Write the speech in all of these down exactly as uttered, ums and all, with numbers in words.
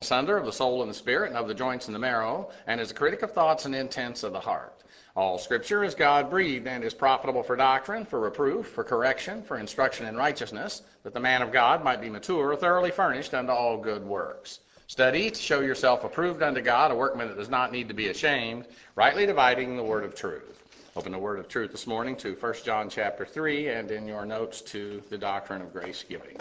asunder of the soul and the spirit and of the joints and the marrow, and is a critic of thoughts and intents of the heart. All Scripture is God-breathed and is profitable for doctrine, for reproof, for correction, for instruction in righteousness, that the man of God might be mature, thoroughly furnished unto all good works. Study to show yourself approved unto God, a workman that does not need to be ashamed, rightly dividing the word of truth. Open the word of truth this morning to First John chapter three, and in your notes to the doctrine of grace giving.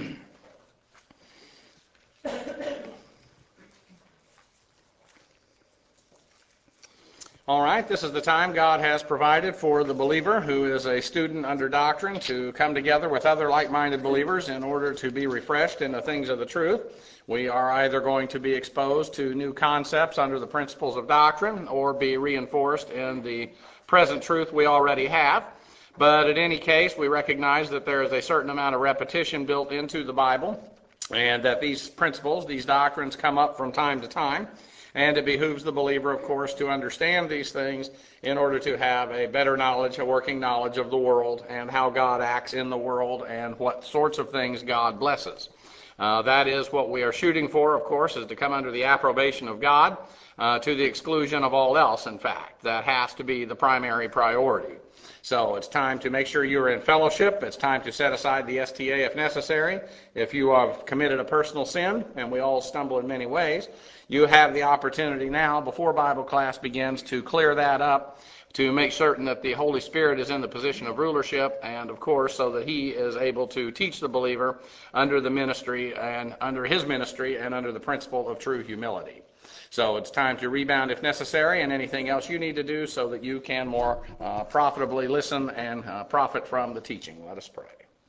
All right, this is the time God has provided for the believer who is a student under doctrine to come together with other like-minded believers in order to be refreshed in the things of the truth. We are either going to be exposed to new concepts under the principles of doctrine or be reinforced in the present truth we already have. But in any case, we recognize that there is a certain amount of repetition built into the Bible, and that these principles, these doctrines, come up from time to time. And it behooves the believer, of course, to understand these things in order to have a better knowledge, a working knowledge of the world and how God acts in the world and what sorts of things God blesses. Uh, that is what we are shooting for, of course, is to come under the approbation of God uh, to the exclusion of all else, in fact. That has to be the primary priority. So it's time to make sure you're in fellowship. It's time to set aside the S T A if necessary. If you have committed a personal sin, and we all stumble in many ways, you have the opportunity now, before Bible class begins, to clear that up, to make certain that the Holy Spirit is in the position of rulership, and of course, so that He is able to teach the believer under the ministry and under His ministry and under the principle of true humility. So it's time to rebound if necessary, and anything else you need to do so that you can more uh, profitably listen and uh, profit from the teaching. Let us pray.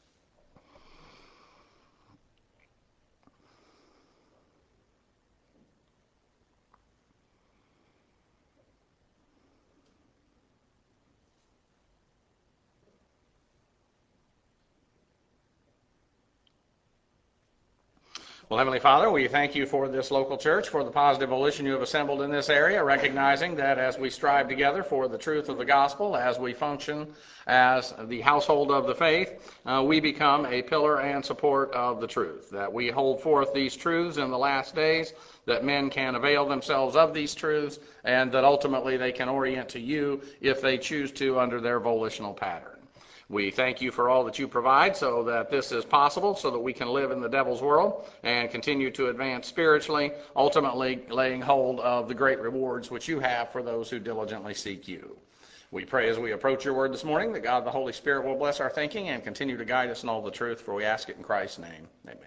Well, Heavenly Father, we thank you for this local church, for the positive volition you have assembled in this area, recognizing that as we strive together for the truth of the gospel, as we function as the household of the faith, uh, we become a pillar and support of the truth, that we hold forth these truths in the last days, that men can avail themselves of these truths, and that ultimately they can orient to you if they choose to under their volitional pattern. We thank you for all that you provide so that this is possible, so that we can live in the devil's world and continue to advance spiritually, ultimately laying hold of the great rewards which you have for those who diligently seek you. We pray as we approach your word this morning that God the Holy Spirit will bless our thinking and continue to guide us in all the truth, for we ask it in Christ's name. Amen.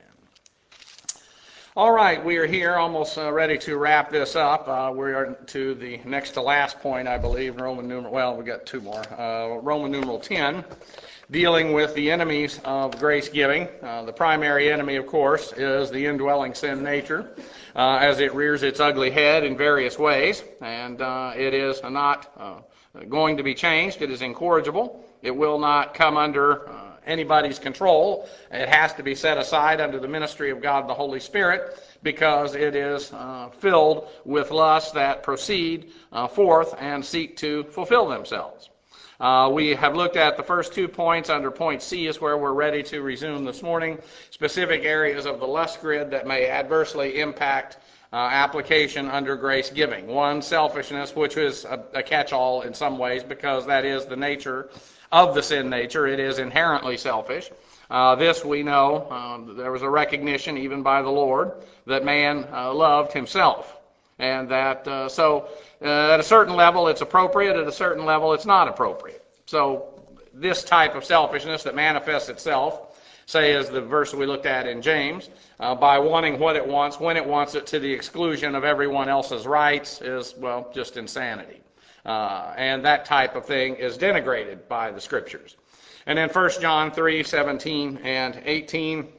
All right, we are here almost uh, ready to wrap this up. Uh, we are to the next to last point, I believe, Roman numeral, well, we got two more. Uh, Roman numeral ten, dealing with the enemies of grace giving. Uh, the primary enemy, of course, is the indwelling sin nature, uh, as it rears its ugly head in various ways, and uh, it is not uh, going to be changed. It is incorrigible. It will not come under uh, anybody's control. It has to be set aside under the ministry of God the Holy Spirit, because it is uh, filled with lusts that proceed uh, forth and seek to fulfill themselves. Uh, we have looked at the first two points. Under point C is where we're ready to resume this morning, specific areas of the lust grid that may adversely impact uh, application under grace giving. One, selfishness, which is a, a catch-all in some ways, because that is the nature of the sin nature. It is inherently selfish. Uh, this we know, uh, there was a recognition even by the Lord that man uh, loved himself. And that, uh, so uh, at a certain level it's appropriate, at a certain level it's not appropriate. So this type of selfishness that manifests itself, say as the verse we looked at in James, uh, by wanting what it wants, when it wants it, to the exclusion of everyone else's rights, is, well, just insanity. Uh, and that type of thing is denigrated by the Scriptures. And then First John three, seventeen and eighteen,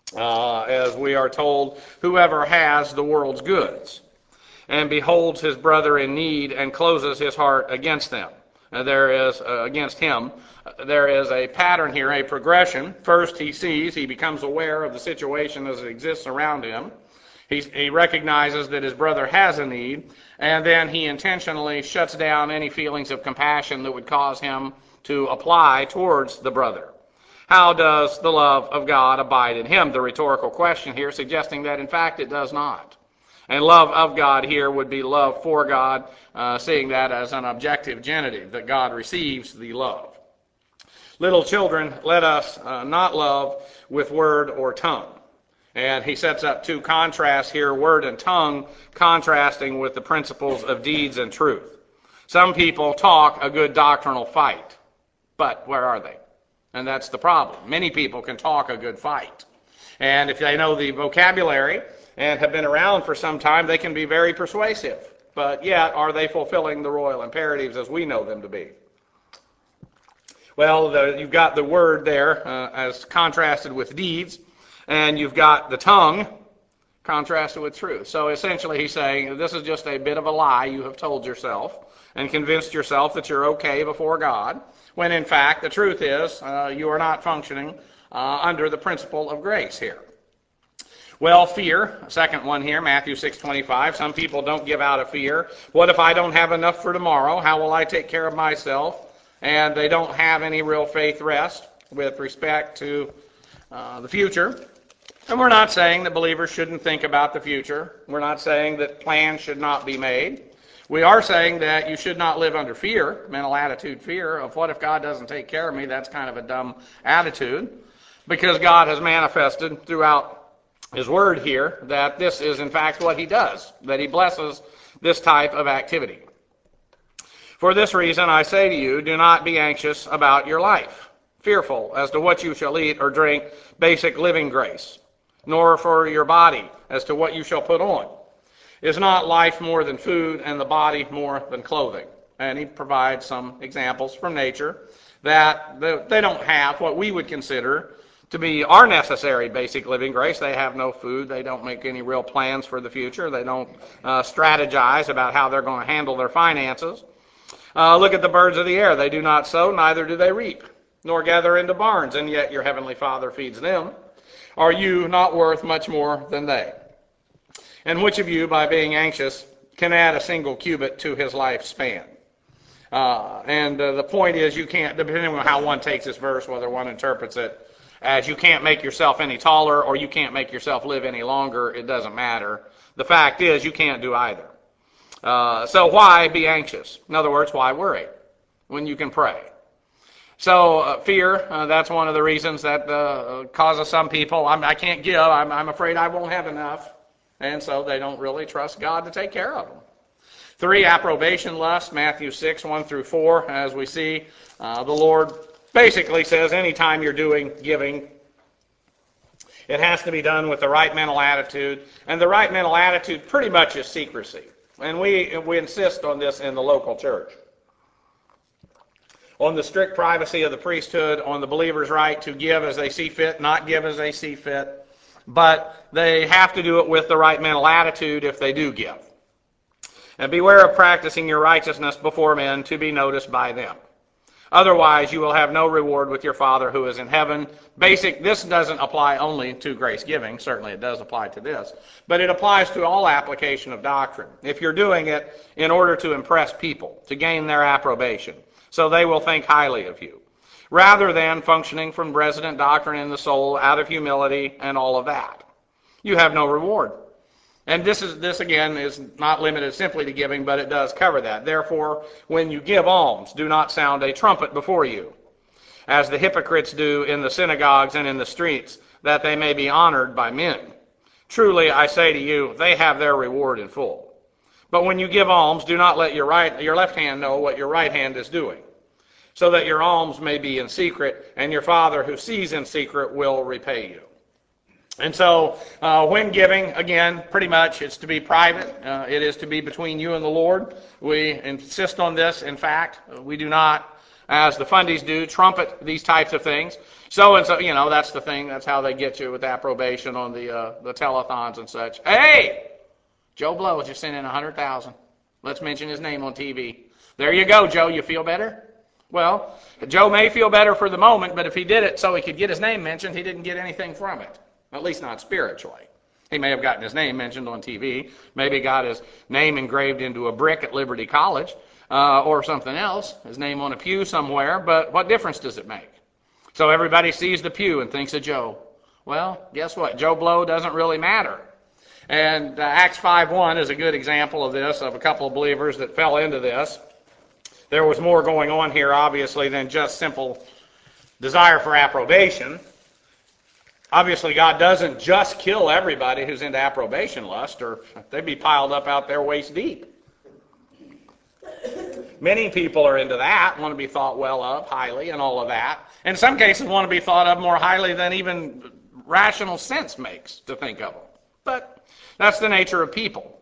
uh, as we are told, whoever has the world's goods and beholds his brother in need and closes his heart against them. Uh, there is, uh, against him, uh, there is a pattern here, a progression. First he sees, he becomes aware of the situation as it exists around him. He, he recognizes that his brother has a need, and then he intentionally shuts down any feelings of compassion that would cause him to apply towards the brother. How does the love of God abide in him? The rhetorical question here suggesting that in fact it does not. And love of God here would be love for God, uh, seeing that as an objective genitive, that God receives the love. Little children, let us uh, not love with word or tongue. And he sets up two contrasts here, word and tongue, contrasting with the principles of deeds and truth. Some people talk a good doctrinal fight, but where are they? And that's the problem. Many people can talk a good fight. And if they know the vocabulary and have been around for some time, they can be very persuasive. But yet, are they fulfilling the royal imperatives as we know them to be? Well, the, you've got the word there uh, as contrasted with deeds, and you've got the tongue contrasted with truth. So essentially he's saying this is just a bit of a lie you have told yourself and convinced yourself that you're okay before God, when in fact the truth is uh, you are not functioning uh, under the principle of grace here. Well, fear, second one here, Matthew six twenty-five. Some people don't give out of fear. What if I don't have enough for tomorrow? How will I take care of myself? And they don't have any real faith rest with respect to uh, the future. And we're not saying that believers shouldn't think about the future. We're not saying that plans should not be made. We are saying that you should not live under fear, mental attitude fear of what if God doesn't take care of me. That's kind of a dumb attitude, because God has manifested throughout his word here that this is in fact what he does, that he blesses this type of activity. For this reason I say to you, do not be anxious about your life, fearful as to what you shall eat or drink, basic living grace, nor for your body as to what you shall put on. Is not life more than food, and the body more than clothing? And he provides some examples from nature that they don't have what we would consider to be our necessary basic living grace. They have no food. They don't make any real plans for the future. They don't uh, strategize about how they're going to handle their finances. Uh, look at the birds of the air. They do not sow, neither do they reap, nor gather into barns, and yet your heavenly Father feeds them. Are you not worth much more than they? And which of you, by being anxious, can add a single cubit to his lifespan? Uh, and uh, the point is, you can't, depending on how one takes this verse, whether one interprets it as you can't make yourself any taller or you can't make yourself live any longer, it doesn't matter. The fact is, you can't do either. Uh, so why be anxious? In other words, why worry when you can pray? So uh, fear, uh, that's one of the reasons that uh, causes some people, I'm, I can't give, I'm, I'm afraid I won't have enough. And so they don't really trust God to take care of them. Three, approbation lust, Matthew six, one through four. As we see, uh, the Lord basically says anytime you're doing giving, it has to be done with the right mental attitude. And the right mental attitude pretty much is secrecy. And we, we insist on this in the local church. On the strict privacy of the priesthood, on the believer's right to give as they see fit, not give as they see fit. But they have to do it with the right mental attitude if they do give. And beware of practicing your righteousness before men to be noticed by them. Otherwise, you will have no reward with your Father who is in heaven. Basic, this doesn't apply only to grace giving. Certainly it does apply to this. But it applies to all application of doctrine. If you're doing it in order to impress people, to gain their approbation, so they will think highly of you, rather than functioning from resident doctrine in the soul out of humility and all of that, you have no reward. And this is this again is not limited simply to giving, but it does cover that. Therefore, when you give alms, do not sound a trumpet before you, as the hypocrites do in the synagogues and in the streets, that they may be honored by men. Truly, I say to you, they have their reward in full. But when you give alms, do not let your right your left hand know what your right hand is doing, so that your alms may be in secret, and your Father who sees in secret will repay you. And so uh, when giving, again, pretty much it's to be private. Uh, it is to be between you and the Lord. We insist on this. In fact, we do not, as the fundies do, trumpet these types of things. So and so, you know, that's the thing. That's how they get you with approbation on the uh, the telethons and such. Hey, Joe Blow just sent in one hundred thousand dollars. Let's mention his name on T V. There you go, Joe. You feel better? Well, Joe may feel better for the moment, but if he did it so he could get his name mentioned, he didn't get anything from it. At least not spiritually. He may have gotten his name mentioned on T V, maybe got his name engraved into a brick at Liberty College, uh, or something else, his name on a pew somewhere, but what difference does it make? So everybody sees the pew and thinks of Joe. Well, guess what? Joe Blow doesn't really matter. And uh, Acts five one is a good example of this, of a couple of believers that fell into this. There was more going on here, obviously, than just simple desire for approbation. Obviously, God doesn't just kill everybody who's into approbation lust, or they'd be piled up out there waist deep. Many people are into that, want to be thought well of highly and all of that. In some cases, want to be thought of more highly than even rational sense makes to think of them. But that's the nature of people.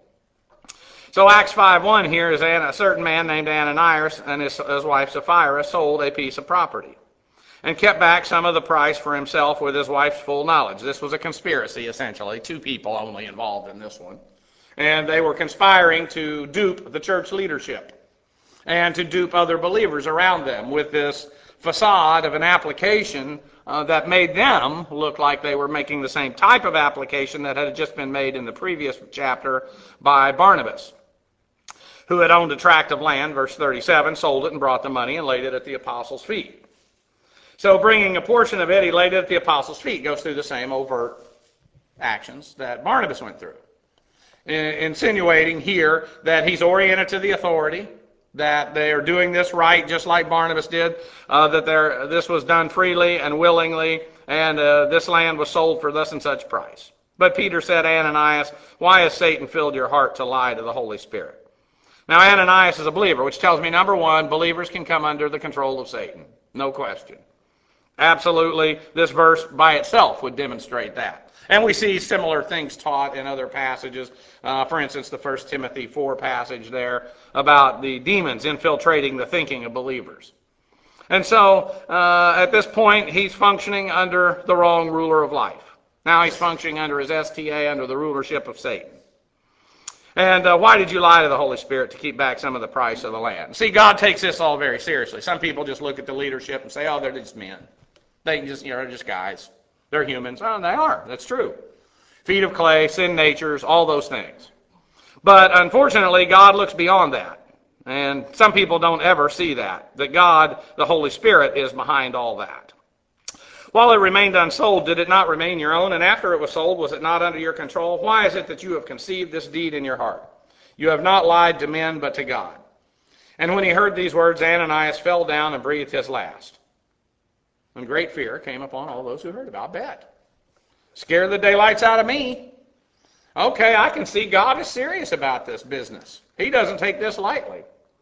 So Acts five one here is a certain man named Ananias and his, his wife Sapphira sold a piece of property and kept back some of the price for himself with his wife's full knowledge. This was a conspiracy, essentially. Two people only involved in this one. And they were conspiring to dupe the church leadership and to dupe other believers around them with this facade of an application uh, that made them look like they were making the same type of application that had just been made in the previous chapter by Barnabas, who had owned a tract of land, verse thirty-seven, sold it and brought the money and laid it at the apostles' feet. So bringing a portion of it, he laid it at the apostles' feet. Goes through the same overt actions that Barnabas went through, insinuating here that he's oriented to the authority, that they are doing this right just like Barnabas did, uh, that this was done freely and willingly, and uh, this land was sold for thus and such price. But Peter said, Ananias, why has Satan filled your heart to lie to the Holy Spirit? Now, Ananias is a believer, which tells me, number one, believers can come under the control of Satan. No question. Absolutely, this verse by itself would demonstrate that. And we see similar things taught in other passages. Uh, for instance, the First Timothy four passage there about the demons infiltrating the thinking of believers. And so, uh, at this point, he's functioning under the wrong ruler of life. Now he's functioning under his S T A, under the rulership of Satan. And uh, why did you lie to the Holy Spirit to keep back some of the price of the land? See, God takes this all very seriously. Some people just look at the leadership and say, oh, they're just men. They just, you know, they're just guys. They're humans. Oh, they are. That's true. Feet of clay, sin natures, all those things. But unfortunately, God looks beyond that. And some people don't ever see that, that God, the Holy Spirit, is behind all that. While it remained unsold, did it not remain your own? And after it was sold, was it not under your control? Why is it that you have conceived this deed in your heart? You have not lied to men, but to God. And when he heard these words, Ananias fell down and breathed his last. And great fear came upon all those who heard about it. I bet. Scared the daylights out of me. Okay, I can see God is serious about this business. He doesn't take this lightly.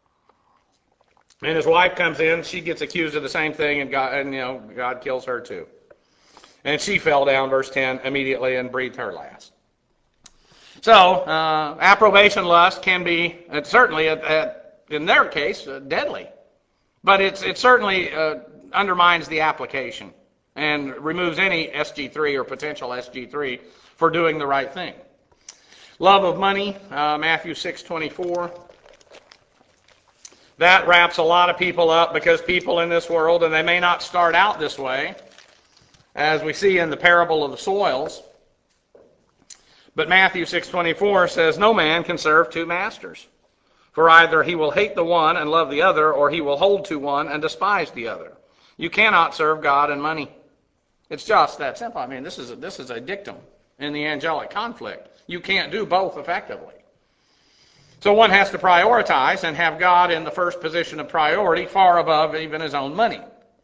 And his wife comes in, she gets accused of the same thing, and God, and you know, God kills her too. And she fell down, verse ten, immediately and breathed her last. So, uh, approbation lust can be, uh, certainly, at, at, in their case, uh, deadly. But it's it certainly uh, undermines the application and removes any S G three or potential S G three for doing the right thing. Love of money, uh, Matthew six twenty-four. That wraps a lot of people up because people in this world, and they may not start out this way, as we see in the parable of the soils, but Matthew six twenty-four says, no man can serve two masters. For either he will hate the one and love the other, or he will hold to one and despise the other. You cannot serve God and money. It's just that simple. I mean, this is a, this is a dictum in the angelic conflict. You can't do both effectively. So one has to prioritize and have God in the first position of priority, far above even his own money.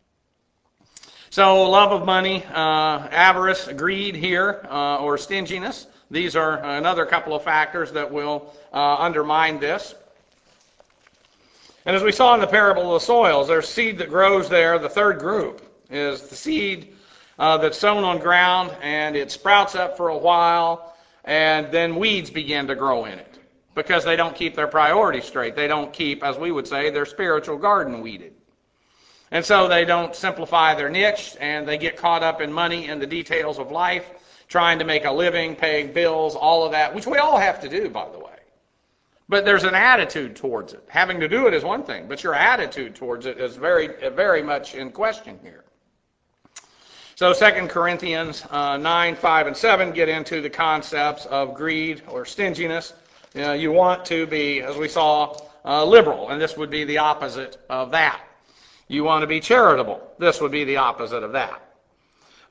So love of money, uh, avarice, greed here, uh, or stinginess. These are another couple of factors that will uh, undermine this. And as we saw in the parable of the soils, there's seed that grows there. The third group is the seed uh, that's sown on ground, and it sprouts up for a while, and then weeds begin to grow in it because they don't keep their priorities straight. They don't keep, as we would say, their spiritual garden weeded. And so they don't simplify their niche, and they get caught up in money and the details of life, trying to make a living, paying bills, all of that, which we all have to do, by the way. But there's an attitude towards it. Having to do it is one thing, but your attitude towards it is very, very much in question here. So Second Corinthians uh, nine, five, and seven get into the concepts of greed or stinginess. You know, you want to be, as we saw, uh, liberal, and this would be the opposite of that. You want to be charitable. This would be the opposite of that.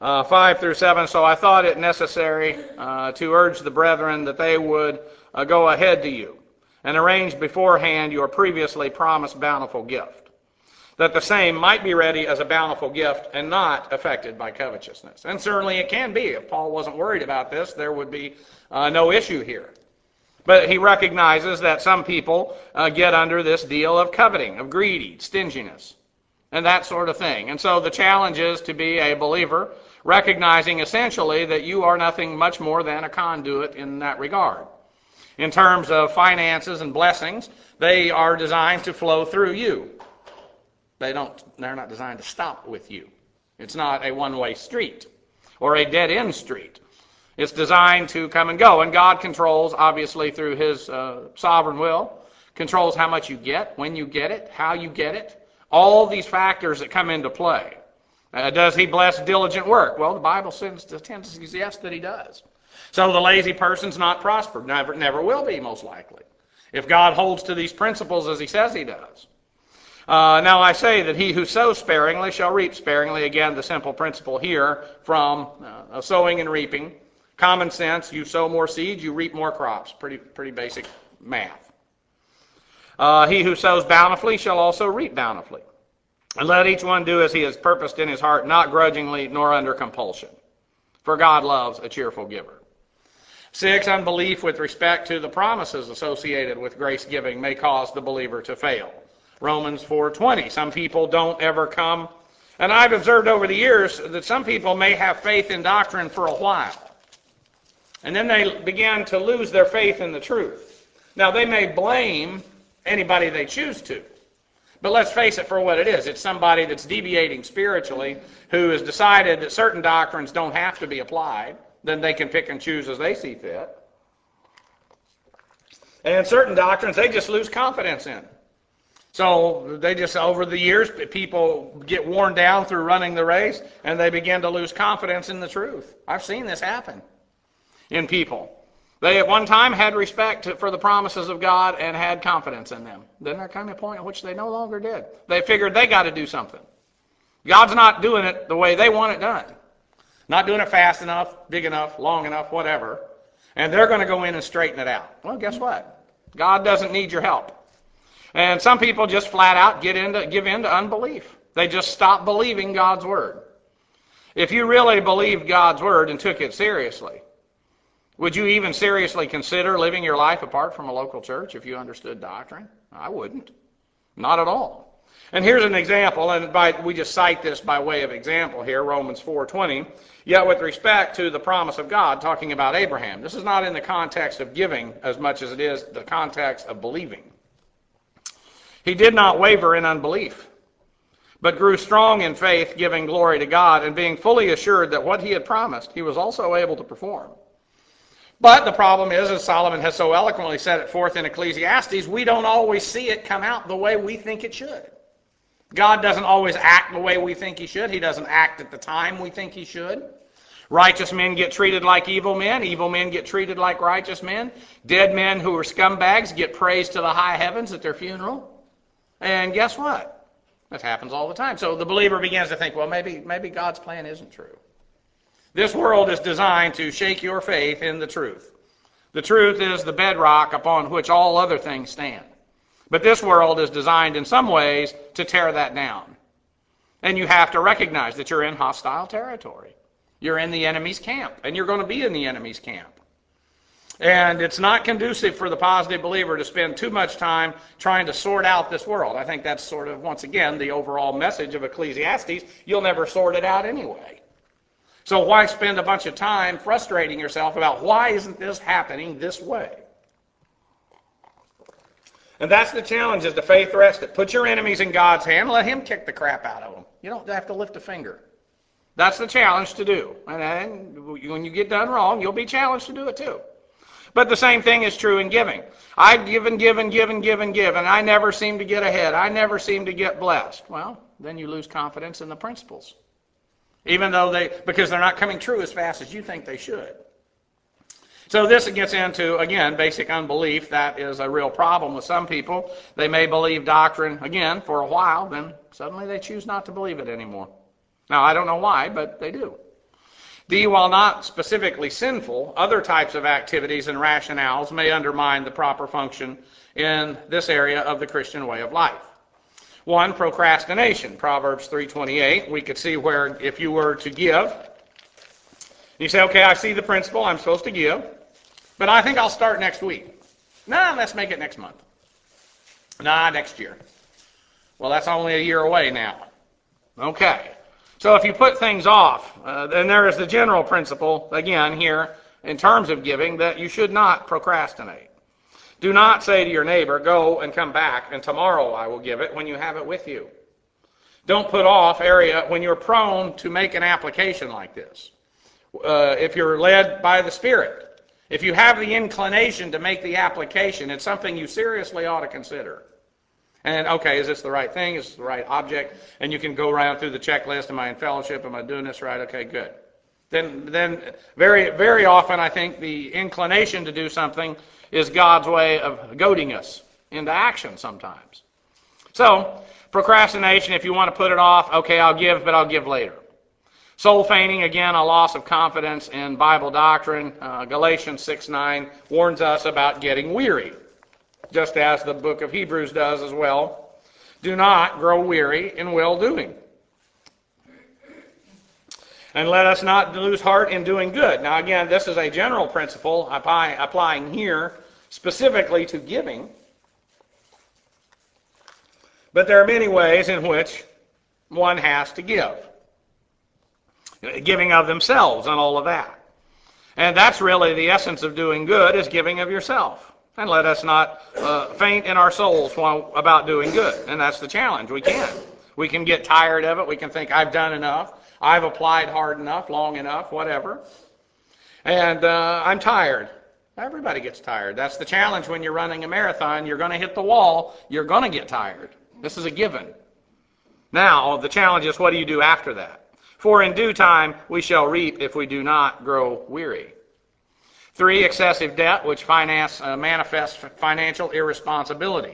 uh, five through seven. So I thought it necessary uh, to urge the brethren that they would uh, go ahead to you and arrange beforehand your previously promised bountiful gift, that the same might be ready as a bountiful gift and not affected by covetousness. And certainly it can be. If Paul wasn't worried about this, there would be uh, no issue here. But he recognizes that some people uh, get under this deal of coveting, of greedy, stinginess, and that sort of thing. And so the challenge is to be a believer, recognizing essentially that you are nothing much more than a conduit in that regard. In terms of finances and blessings, they are designed to flow through you. They don't, they're not designed to stop with you. It's not a one-way street or a dead-end street. It's designed to come and go, and God controls, obviously through his uh, sovereign will, controls how much you get, when you get it, how you get it, all these factors that come into play. Uh, does he bless diligent work? Well, the Bible tends to suggest that he does. So the lazy person's not prospered, never, never will be, most likely, if God holds to these principles as he says he does. Uh, now I say that he who sows sparingly shall reap sparingly. Again, the simple principle here from uh, sowing and reaping. Common sense, you sow more seeds, you reap more crops. Pretty, pretty basic math. Uh, he who sows bountifully shall also reap bountifully. And let each one do as he has purposed in his heart, not grudgingly nor under compulsion. For God loves a cheerful giver. Six, unbelief with respect to the promises associated with grace giving may cause the believer to fail. Romans four twenty, some people don't ever come. And I've observed over the years that some people may have faith in doctrine for a while. And then they begin to lose their faith in the truth. Now, they may blame anybody they choose to. But let's face it for what it is. It's somebody that's deviating spiritually who has decided that certain doctrines don't have to be applied. Then they can pick and choose as they see fit. And certain doctrines they just lose confidence in. So they just, over the years, people get worn down through running the race, and they begin to lose confidence in the truth. I've seen this happen in people. They at one time had respect for the promises of God and had confidence in them. Then there came a point at which they no longer did. They figured they got to do something. God's not doing it the way they want it done. Not doing it fast enough, big enough, long enough, whatever. And they're going to go in and straighten it out. Well, guess what? God doesn't need your help. And some people just flat out get into, give in to unbelief. They just stop believing God's word. If you really believed God's word and took it seriously, would you even seriously consider living your life apart from a local church if you understood doctrine? I wouldn't. Not at all. And here's an example, and by, we just cite this by way of example here, Romans four twenty. Yet with respect to the promise of God, talking about Abraham, this is not in the context of giving as much as it is the context of believing. He did not waver in unbelief, but grew strong in faith, giving glory to God, and being fully assured that what he had promised, he was also able to perform. But the problem is, as Solomon has so eloquently set it forth in Ecclesiastes, we don't always see it come out the way we think it should. God doesn't always act the way we think he should. He doesn't act at the time we think he should. Righteous men get treated like evil men. Evil men get treated like righteous men. Dead men who are scumbags get praised to the high heavens at their funeral. And guess what? That happens all the time. So the believer begins to think, well, maybe, maybe God's plan isn't true. This world is designed to shake your faith in the truth. The truth is the bedrock upon which all other things stand. But this world is designed in some ways to tear that down. And you have to recognize that you're in hostile territory. You're in the enemy's camp, and you're going to be in the enemy's camp. And it's not conducive for the positive believer to spend too much time trying to sort out this world. I think that's sort of, once again, the overall message of Ecclesiastes. You'll never sort it out anyway. So why spend a bunch of time frustrating yourself about why isn't this happening this way? And that's the challenge, is the faith rested. Put your enemies in God's hand. Let him kick the crap out of them. You don't have to lift a finger. That's the challenge to do. And then when you get done wrong, you'll be challenged to do it too. But the same thing is true in giving. I've given, given, given, given, given, and I never seem to get ahead. I never seem to get blessed. Well, then you lose confidence in the principles. Even though they, because they're not coming true as fast as you think they should. So this gets into, again, basic unbelief. That is a real problem with some people. They may believe doctrine, again, for a while, then suddenly they choose not to believe it anymore. Now, I don't know why, but they do. D, while not specifically sinful, other types of activities and rationales may undermine the proper function in this area of the Christian way of life. One, procrastination. Proverbs three twenty-eight, we could see where if you were to give, you say, okay, I see the principle, I'm supposed to give, but I think I'll start next week. Nah, let's make it next month. Nah, next year. Well, that's only a year away now. Okay. So if you put things off, uh, then there is the general principle, again, here, in terms of giving, that you should not procrastinate. Do not say to your neighbor, go and come back, and tomorrow I will give it, when you have it with you. Don't put off area when you're prone to make an application like this. Uh, if you're led by the Spirit, if you have the inclination to make the application, it's something you seriously ought to consider. And, okay, is this the right thing? Is this the right object? And you can go around through the checklist. Am I in fellowship? Am I doing this right? Okay, good. Then, then very, very often I think the inclination to do something is God's way of goading us into action sometimes. So, procrastination, if you want to put it off, okay, I'll give, but I'll give later. Soul feigning, again, a loss of confidence in Bible doctrine. Uh, Galatians six nine warns us about getting weary, just as the book of Hebrews does as well. Do not grow weary in well-doing. And let us not lose heart in doing good. Now, again, this is a general principle apply, applying here specifically to giving. But there are many ways in which one has to give. Giving of themselves and all of that. And that's really the essence of doing good, is giving of yourself. And let us not uh, faint in our souls while, about doing good. And that's the challenge. We can. We can get tired of it. We can think, I've done enough. I've applied hard enough, long enough, whatever. And uh, I'm tired. Everybody gets tired. That's the challenge when you're running a marathon. You're going to hit the wall. You're going to get tired. This is a given. Now, the challenge is, what do you do after that? For in due time we shall reap if we do not grow weary. Three, excessive debt, which finance, uh, manifests financial irresponsibility.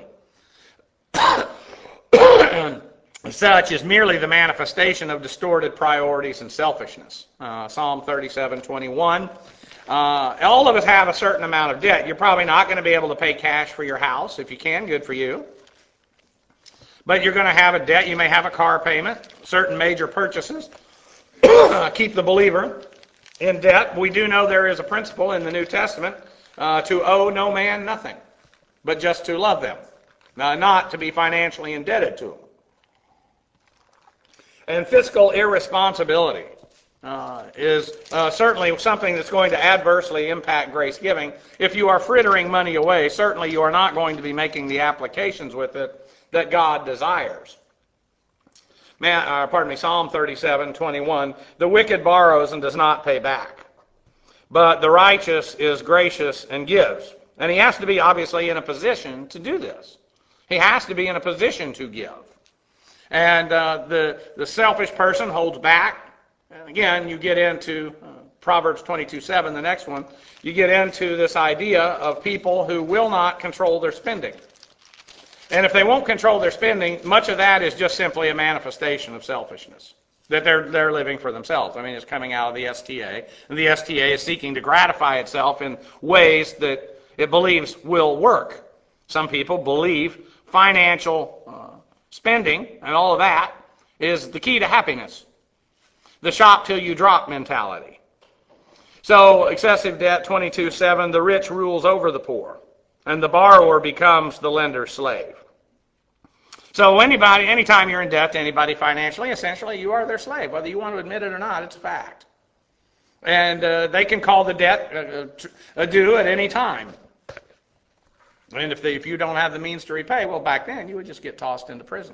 Such is merely the manifestation of distorted priorities and selfishness. Uh, Psalm thirty-seven twenty-one. Uh, all of us have a certain amount of debt. You're probably not going to be able to pay cash for your house. If you can, good for you. But you're going to have a debt. You may have a car payment, certain major purchases. Uh, keep the believer in debt. We do know there is a principle in the New Testament uh, to owe no man nothing, but just to love them, uh, not to be financially indebted to them. And fiscal irresponsibility uh, is uh, certainly something that's going to adversely impact grace giving. If you are frittering money away, certainly you are not going to be making the applications with it that God desires. Man, uh, pardon me, Psalm thirty-seven twenty-one, the wicked borrows and does not pay back, but the righteous is gracious and gives. And he has to be obviously in a position to do this. He has to be in a position to give. And uh, the, the selfish person holds back. And again, you get into uh, Proverbs twenty-two seven, the next one, you get into this idea of people who will not control their spending. And if they won't control their spending, much of that is just simply a manifestation of selfishness, that they're they're living for themselves. I mean, it's coming out of the S T A, and the S T A is seeking to gratify itself in ways that it believes will work. Some people believe financial uh, spending and all of that is the key to happiness. The shop till you drop mentality. So, excessive debt, twenty-two seven, the rich rules over the poor, and the borrower becomes the lender's slave. So anybody, anytime you're in debt to anybody financially, essentially you are their slave. Whether you want to admit it or not, it's a fact. And uh, they can call the debt uh, due at any time. And if, they, if you don't have the means to repay, well, back then you would just get tossed into prison.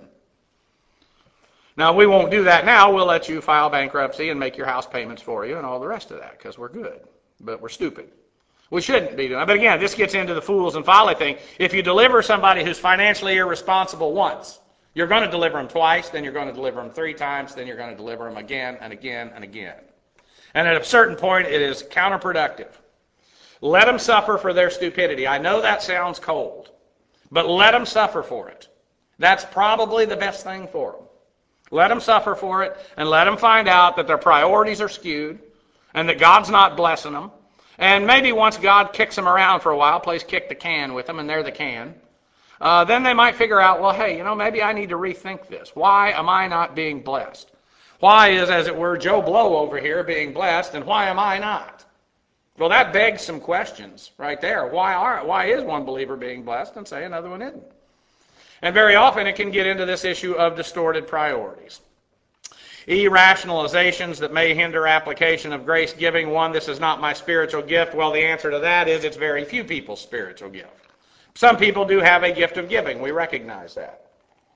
Now, we won't do that now. We'll let you file bankruptcy and make your house payments for you and all the rest of that, because we're good. But we're stupid. We shouldn't be doing that. But again, this gets into the fools and folly thing. If you deliver somebody who's financially irresponsible once, you're going to deliver them twice, then you're going to deliver them three times, then you're going to deliver them again and again and again. And at a certain point, it is counterproductive. Let them suffer for their stupidity. I know that sounds cold, but let them suffer for it. That's probably the best thing for them. Let them suffer for it, and let them find out that their priorities are skewed, and that God's not blessing them. And maybe once God kicks them around for a while, plays kick the can with them, and they're the can, uh, then they might figure out, well, hey, you know, maybe I need to rethink this. Why am I not being blessed? Why is, as it were, Joe Blow over here being blessed, and why am I not? Well, that begs some questions right there. Why are why is one believer being blessed and say another one isn't? And very often it can get into this issue of distorted priorities. E-rationalizations that may hinder application of grace giving. One, this is not my spiritual gift. Well, the answer to that is it's very few people's spiritual gift. Some people do have a gift of giving. We recognize that.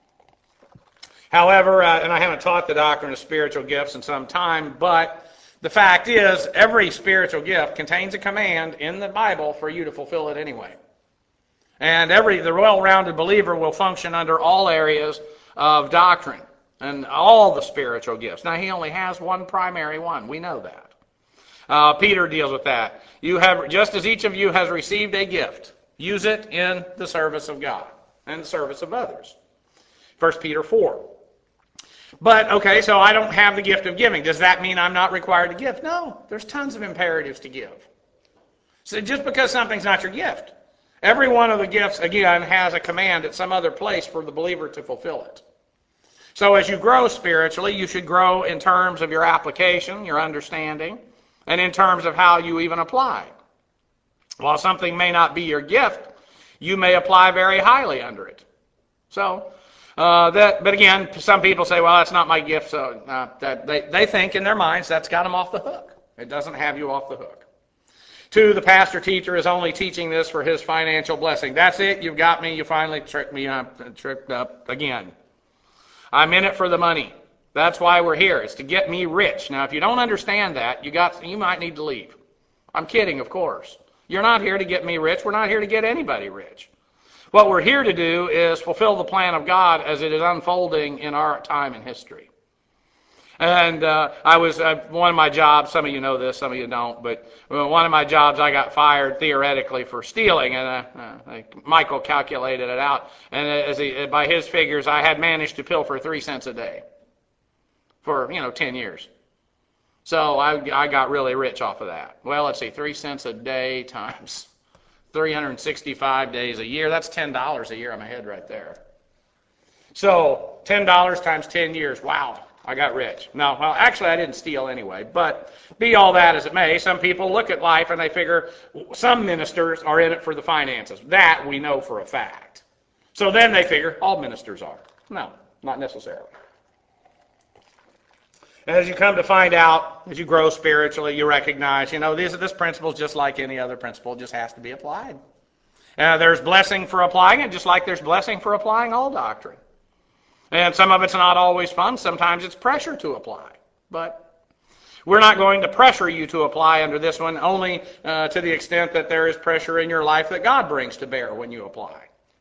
However, uh, and I haven't taught the doctrine of spiritual gifts in some time, but the fact is every spiritual gift contains a command in the Bible for you to fulfill it anyway. And every the well-rounded believer will function under all areas of doctrine and all the spiritual gifts. Now, he only has one primary one. We know that. Uh, Peter deals with that. You have, just as each of you has received a gift, use it in the service of God and the service of others. First Peter four. But, okay, so I don't have the gift of giving. Does that mean I'm not required to give? No, there's tons of imperatives to give. So just because something's not your gift, every one of the gifts, again, has a command at some other place for the believer to fulfill it. So as you grow spiritually, you should grow in terms of your application, your understanding, and in terms of how you even apply. While something may not be your gift, you may apply very highly under it. So, uh, that, but again, some people say, well, that's not my gift, so uh, that they, they think in their minds that's got them off the hook. It doesn't have you off the hook. Two, the pastor teacher is only teaching this for his financial blessing. That's it, you've got me, you finally tricked me up, tricked up again. I'm in it for the money. That's why we're here. It's to get me rich. Now, if you don't understand that, you got you might need to leave. I'm kidding, of course. You're not here to get me rich. We're not here to get anybody rich. What we're here to do is fulfill the plan of God as it is unfolding in our time in history. And uh, I was, uh, one of my jobs, some of you know this, some of you don't, but one of my jobs I got fired theoretically for stealing, and uh, uh, Michael calculated it out, and as he, by his figures, I had managed to pilfer three cents a day for, you know, ten years. So I, I got really rich off of that. Well, let's see, three cents a day times three hundred sixty-five days a year, that's ten dollars a year on my head right there. So ten dollars times ten years, wow. I got rich. No, well, actually, I didn't steal anyway. But be all that as it may, some people look at life and they figure some ministers are in it for the finances. That we know for a fact. So then they figure all ministers are. No, not necessarily. As you come to find out, as you grow spiritually, you recognize, you know, this, this principle is just like any other principle. It just has to be applied. Uh, there's blessing for applying it, just like there's blessing for applying all doctrine. And some of it's not always fun. Sometimes it's pressure to apply. But we're not going to pressure you to apply under this one, only uh, to the extent that there is pressure in your life that God brings to bear when you apply.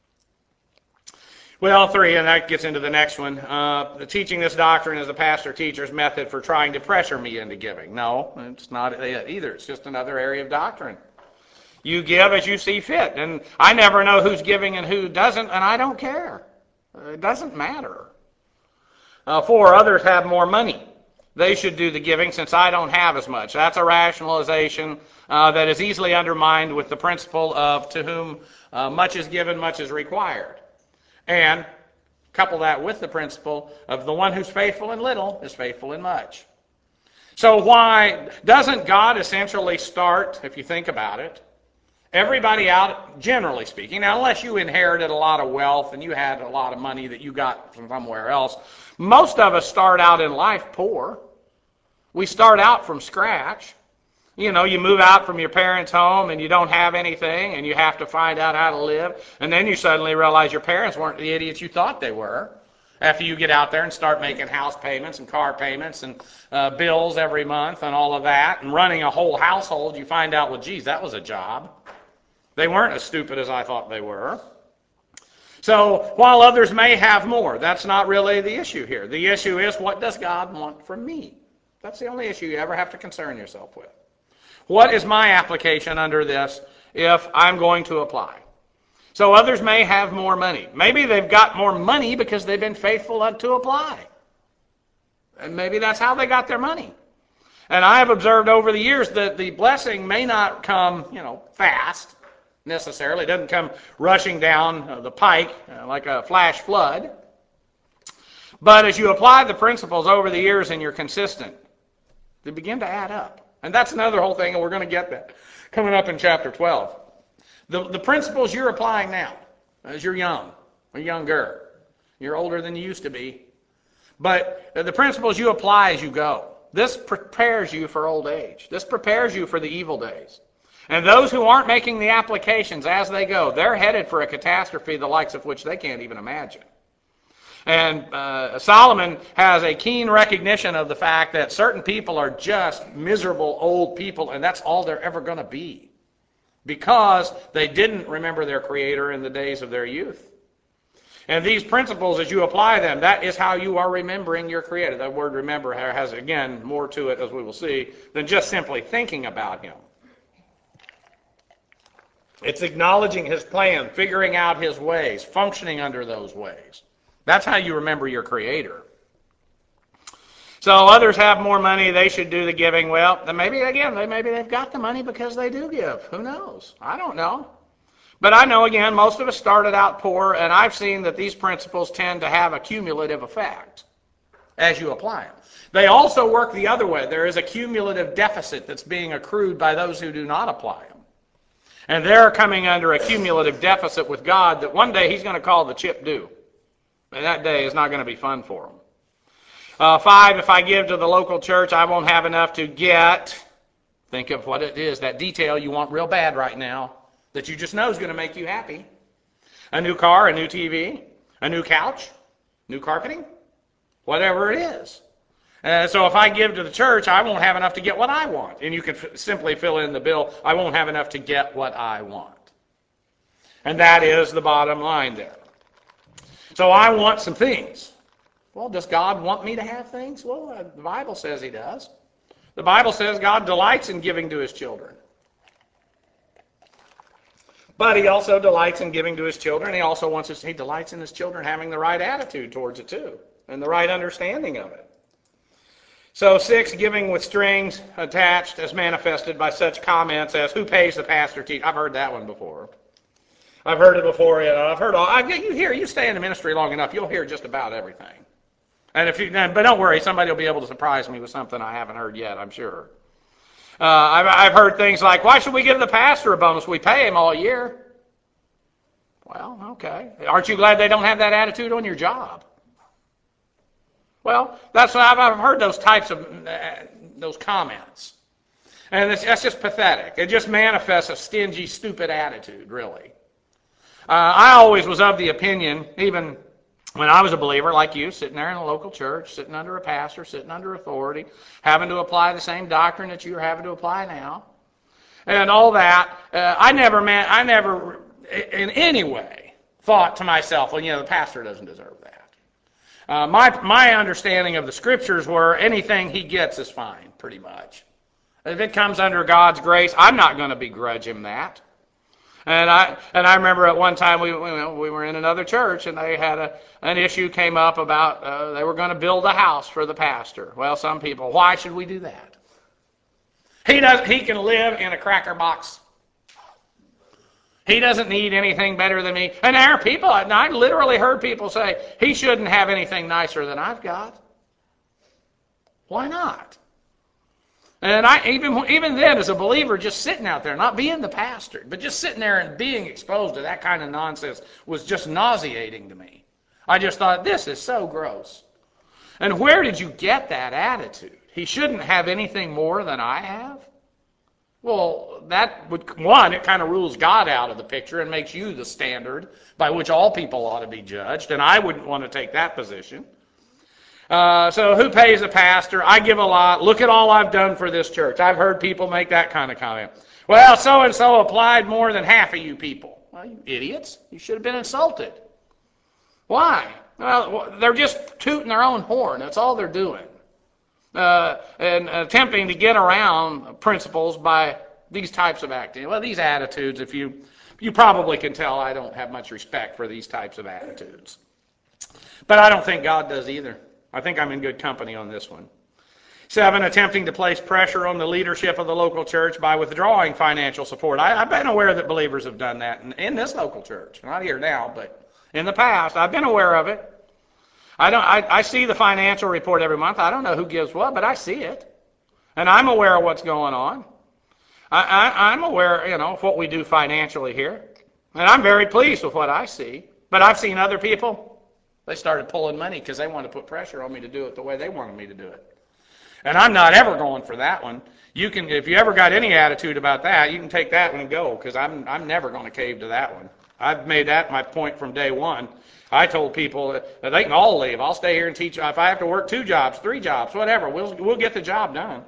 Well, three, and that gets into the next one. Uh, the teaching this doctrine is the pastor-teacher's method for trying to pressure me into giving. No, it's not it either. It's just another area of doctrine. You give as you see fit. And I never know who's giving and who doesn't, and I don't care. It doesn't matter. Uh, four, others have more money. They should do the giving since I don't have as much. That's a rationalization uh, that is easily undermined with the principle of to whom uh, much is given, much is required. And couple that with the principle of the one who's faithful in little is faithful in much. So why doesn't God essentially start, if you think about it, everybody out, generally speaking, now unless you inherited a lot of wealth and you had a lot of money that you got from somewhere else, most of us start out in life poor. We start out from scratch. You know, you move out from your parents' home and you don't have anything and you have to find out how to live. And then you suddenly realize your parents weren't the idiots you thought they were. After you get out there and start making house payments and car payments and uh, bills every month and all of that and running a whole household, you find out, well, geez, that was a job. They weren't as stupid as I thought they were. So while others may have more, that's not really the issue here. The issue is, what does God want from me? That's the only issue you ever have to concern yourself with. What is my application under this if I'm going to apply? So others may have more money. Maybe they've got more money because they've been faithful to apply. And maybe that's how they got their money. And I have observed over the years that the blessing may not come, you know, fast necessarily. It doesn't come rushing down uh, the pike uh, like a flash flood. But as you apply the principles over the years and you're consistent, they begin to add up. And that's another whole thing, and we're going to get that coming up in chapter twelve. The, the principles you're applying now, as you're young or younger, you're older than you used to be, but the principles you apply as you go, this prepares you for old age. This prepares you for the evil days. And those who aren't making the applications as they go, they're headed for a catastrophe the likes of which they can't even imagine. And uh, Solomon has a keen recognition of the fact that certain people are just miserable old people, and that's all they're ever going to be, because they didn't remember their Creator in the days of their youth. And these principles, as you apply them, that is how you are remembering your Creator. That word remember has, again, more to it, as we will see, than just simply thinking about Him. It's acknowledging His plan, figuring out His ways, functioning under those ways. That's how you remember your Creator. So others have more money, they should do the giving. Well, then maybe, again, they, maybe they've got the money because they do give. Who knows? I don't know. But I know, again, most of us started out poor, and I've seen that these principles tend to have a cumulative effect as you apply them. They also work the other way. There is a cumulative deficit that's being accrued by those who do not apply them. And they're coming under a cumulative deficit with God that one day He's going to call the chip due. And that day is not going to be fun for them. Uh, five, if I give to the local church, I won't have enough to get. Think of what it is, that detail you want real bad right now, that you just know is going to make you happy. A new car, a new T V, a new couch, new carpeting, whatever it is. Uh, so if I give to the church, I won't have enough to get what I want. And you can f- simply fill in the bill, I won't have enough to get what I want. And that is the bottom line there. So I want some things. Well, does God want me to have things? Well, uh, the Bible says He does. The Bible says God delights in giving to His children. But He also delights in giving to His children. He also wants us, He delights in His children having the right attitude towards it too, and the right understanding of it. So six, giving with strings attached as manifested by such comments as, who pays the pastor teach? I've heard that one before. I've heard it before. You know, I've heard all. I, you hear, you stay in the ministry long enough, you'll hear just about everything. And if you, but don't worry, somebody will be able to surprise me with something I haven't heard yet, I'm sure. Uh, I've, I've heard things like, why should we give the pastor a bonus? We pay him all year. Well, okay. Aren't you glad they don't have that attitude on your job? Well, that's what I've, I've heard those types of uh, those comments, and it's, that's just pathetic. It just manifests a stingy, stupid attitude, really. Uh, I always was of the opinion, even when I was a believer like you, sitting there in a local church, sitting under a pastor, sitting under authority, having to apply the same doctrine that you're having to apply now, and all that. Uh, I never meant, I never, in any way, thought to myself, well, you know, the pastor doesn't deserve that. Uh, my my understanding of the Scriptures were anything he gets is fine, pretty much. If it comes under God's grace, I'm not going to begrudge him that. And I and I remember at one time we we, we were in another church, and they had a an issue came up about uh, they were going to build a house for the pastor. Well, some people, why should we do that? He does he can live in a cracker box. He doesn't need anything better than me. And there are people, and I literally heard people say, he shouldn't have anything nicer than I've got. Why not? And I even even then, as a believer, just sitting out there, not being the pastor, but just sitting there and being exposed to that kind of nonsense was just nauseating to me. I just thought, this is so gross. And where did you get that attitude? He shouldn't have anything more than I have? Well, that would, one, it kind of rules God out of the picture and makes you the standard by which all people ought to be judged, and I wouldn't want to take that position. Uh, so who pays the pastor? I give a lot. Look at all I've done for this church. I've heard people make that kind of comment. Well, so-and-so applied more than half of you people. Well, you idiots. You should have been insulted. Why? Well, they're just tooting their own horn. That's all they're doing. Uh, and attempting to get around principles by these types of acting. Well, these attitudes, if you, you probably can tell I don't have much respect for these types of attitudes. But I don't think God does either. I think I'm in good company on this one. Seven, attempting to place pressure on the leadership of the local church by withdrawing financial support. I, I've been aware that believers have done that in, in this local church. Not here now, but in the past, I've been aware of it. I don't. I, I see the financial report every month. I don't know who gives what, but I see it, and I'm aware of what's going on. I, I, I'm aware, you know, of what we do financially here, and I'm very pleased with what I see. But I've seen other people. They started pulling money because they wanted to put pressure on me to do it the way they wanted me to do it. And I'm not ever going for that one. You can, if you ever got any attitude about that, you can take that one and go, because I'm I'm never going to cave to that one. I've made that my point from day one. I told people that they can all leave. I'll stay here and teach. If I have to work two jobs, three jobs, whatever, we'll we'll get the job done.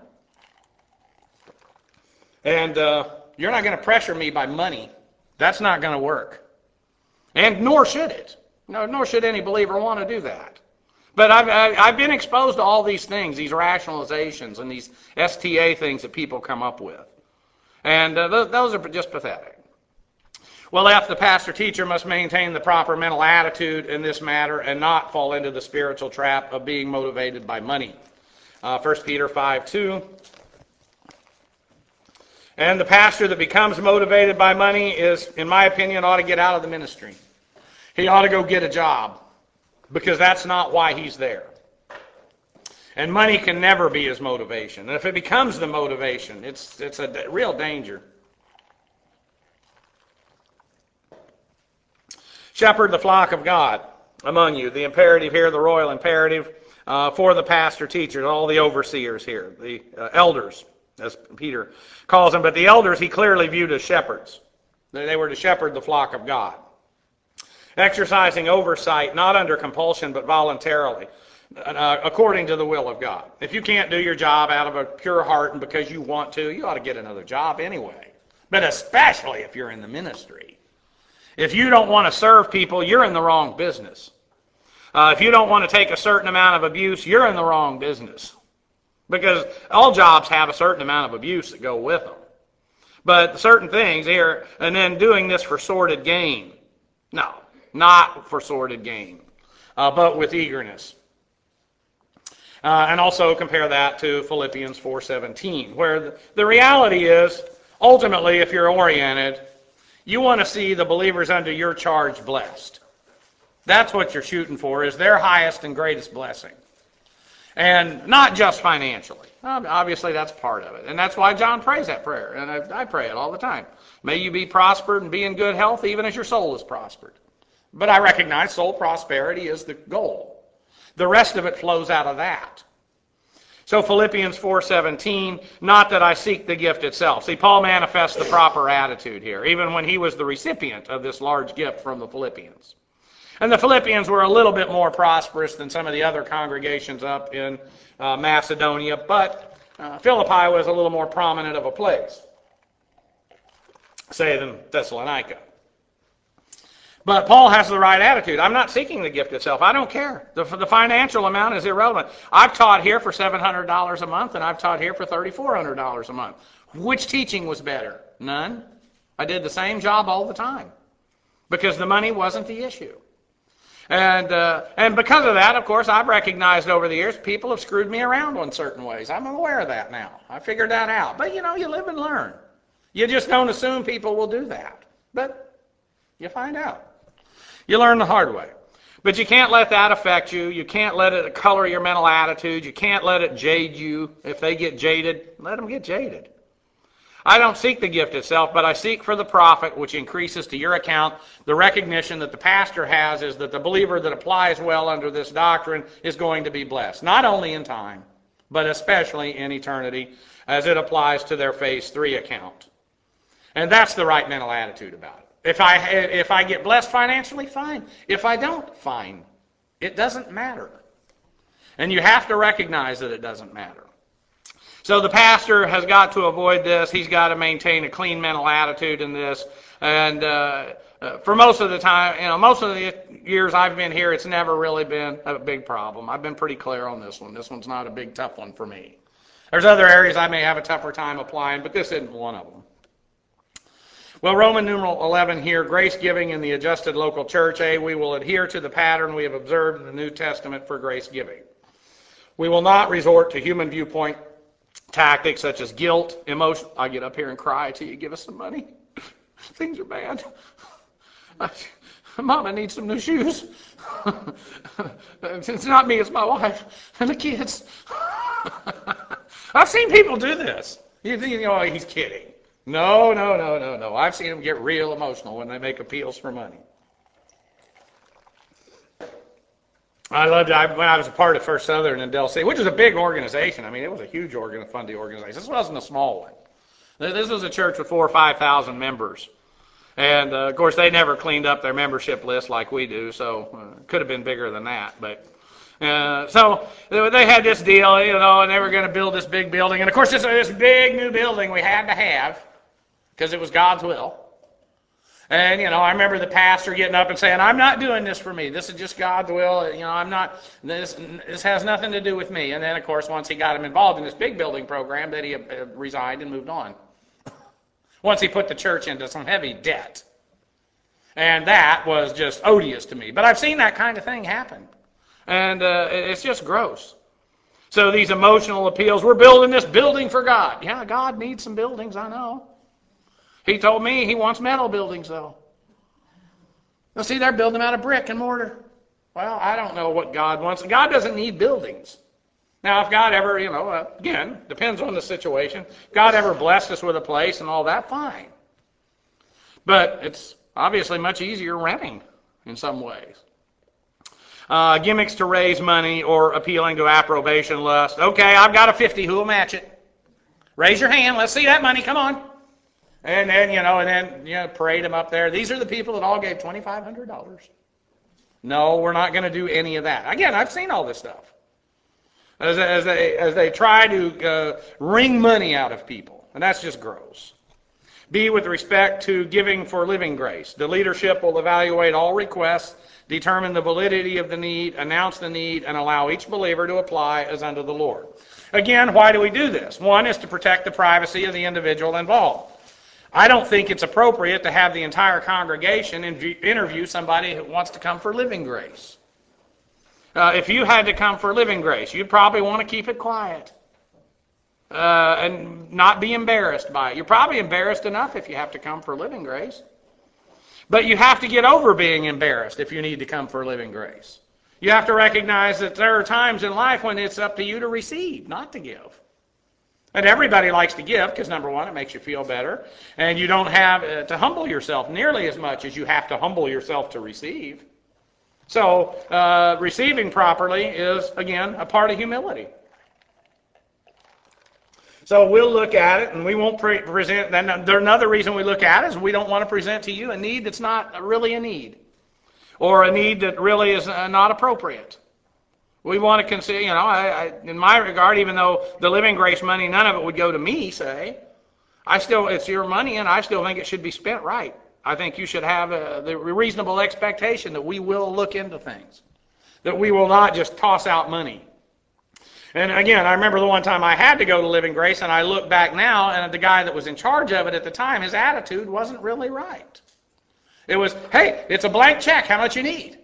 And uh, you're not going to pressure me by money. That's not going to work. And nor should it. No, nor should any believer want to do that. But I've, I've been exposed to all these things, these rationalizations and these S T A things that people come up with. And uh, th- those are just pathetic. Well, F, the pastor-teacher must maintain the proper mental attitude in this matter and not fall into the spiritual trap of being motivated by money. Uh, First Peter five two. And the pastor that becomes motivated by money is, in my opinion, ought to get out of the ministry. He ought to go get a job, because that's not why he's there. And money can never be his motivation. And if it becomes the motivation, it's it's a real danger. Shepherd the flock of God among you. The imperative here, the royal imperative uh, for the pastor, teachers, all the overseers here, the uh, elders, as Peter calls them. But the elders he clearly viewed as shepherds. They were to shepherd the flock of God. Exercising oversight, not under compulsion, but voluntarily, uh, according to the will of God. If you can't do your job out of a pure heart and because you want to, you ought to get another job anyway. But especially if you're in the ministry. If you don't want to serve people, you're in the wrong business. Uh, if you don't want to take a certain amount of abuse, you're in the wrong business. Because all jobs have a certain amount of abuse that go with them. But certain things here, and then doing this for sordid gain. No. Not for sordid gain, uh, but with eagerness. Uh, and also compare that to Philippians four seventeen, where the, the reality is, ultimately, if you're oriented, you want to see the believers under your charge blessed. That's what you're shooting for, is their highest and greatest blessing. And not just financially. Obviously, that's part of it. And that's why John prays that prayer, and I, I pray it all the time. May you be prospered and be in good health, even as your soul is prospered. But I recognize soul prosperity is the goal. The rest of it flows out of that. So Philippians four seventeen, not that I seek the gift itself. See, Paul manifests the proper attitude here, even when he was the recipient of this large gift from the Philippians. And the Philippians were a little bit more prosperous than some of the other congregations up in uh, Macedonia, but uh, Philippi was a little more prominent of a place, say, than Thessalonica. But Paul has the right attitude. I'm not seeking the gift itself. I don't care. The, the financial amount is irrelevant. I've taught here for seven hundred dollars a month, and I've taught here for three thousand four hundred dollars a month. Which teaching was better? None. I did the same job all the time because the money wasn't the issue. And uh, and because of that, of course, I've recognized over the years people have screwed me around in certain ways. I'm aware of that now. I figured that out. But, you know, you live and learn. You just don't assume people will do that. But you find out. You learn the hard way. But you can't let that affect you. You can't let it color your mental attitude. You can't let it jade you. If they get jaded, let them get jaded. I don't seek the gift itself, but I seek for the profit, which increases to your account. The recognition that the pastor has is that the believer that applies well under this doctrine is going to be blessed, not only in time, but especially in eternity, as it applies to their phase three account. And that's the right mental attitude about it. If I if I get blessed financially, fine. If I don't, fine. It doesn't matter. And you have to recognize that it doesn't matter. So the pastor has got to avoid this. He's got to maintain a clean mental attitude in this. And uh, uh, for most of the time, you know, most of the years I've been here, it's never really been a big problem. I've been pretty clear on this one. This one's not a big, tough one for me. There's other areas I may have a tougher time applying, but this isn't one of them. Well, Roman numeral eleven here, grace giving in the adjusted local church. A, we will adhere to the pattern we have observed in the New Testament for grace giving. We will not resort to human viewpoint tactics such as guilt, emotion. I get up here and cry till you give us some money. Things are bad. Mama needs some new shoes. It's not me, it's my wife and the kids. I've seen people do this. You think, oh, he's kidding. No, no, no, no, no. I've seen them get real emotional when they make appeals for money. I loved it. I, when I was a part of First Southern in Del City, which was a big organization. I mean, it was a huge organ, funding organization. This wasn't a small one. This was a church with four or five thousand members. And, uh, of course, they never cleaned up their membership list like we do, so uh, it could have been bigger than that. But uh, so they had this deal, you know, and they were going to build this big building. And, of course, this, this big new building we had to have because it was God's will. And, you know, I remember the pastor getting up and saying, I'm not doing this for me. This is just God's will. You know, I'm not, this this has nothing to do with me. And then, of course, once he got him involved in this big building program, that he uh, resigned and moved on. Once he put the church into some heavy debt. And that was just odious to me. But I've seen that kind of thing happen. And uh, it's just gross. So these emotional appeals, we're building this building for God. Yeah, God needs some buildings, I know. He told me he wants metal buildings, though. Now, see, they're building them out of brick and mortar. Well, I don't know what God wants. God doesn't need buildings. Now, if God ever, you know, uh, again, depends on the situation. If God ever blessed us with a place and all that, fine. But it's obviously much easier renting in some ways. Uh, gimmicks to raise money or appealing to approbation lust. Okay, I've got a fifty. Who will match it? Raise your hand. Let's see that money. Come on. And then, you know, and then, you know, parade them up there. These are the people that all gave twenty-five hundred dollars. No, we're not going to do any of that. Again, I've seen all this stuff. As, as, they, as they try to uh, wring money out of people. And that's just gross. B, with respect to giving for living grace. The leadership will evaluate all requests, determine the validity of the need, announce the need, and allow each believer to apply as unto the Lord. Again, why do we do this? One is to protect the privacy of the individual involved. I don't think it's appropriate to have the entire congregation interview somebody who wants to come for living grace. Uh, if you had to come for living grace, you'd probably want to keep it quiet uh, and not be embarrassed by it. You're probably embarrassed enough if you have to come for living grace. But you have to get over being embarrassed if you need to come for living grace. You have to recognize that there are times in life when it's up to you to receive, not to give. And everybody likes to give because, number one, it makes you feel better. And you don't have uh, to humble yourself nearly as much as you have to humble yourself to receive. So uh, receiving properly is, again, a part of humility. So we'll look at it, and we won't pre- present. Then another reason we look at it is we don't want to present to you a need that's not really a need, or a need that really is uh, not appropriate. We want to consider, you know, I, I, in my regard, even though the living grace money, none of it would go to me, say, I still, it's your money, and I still think it should be spent right. I think you should have a, the reasonable expectation that we will look into things, that we will not just toss out money. And again, I remember the one time I had to go to Living Grace, and I look back now, and the guy that was in charge of it at the time, his attitude wasn't really right. It was, hey, it's a blank check. How much you need?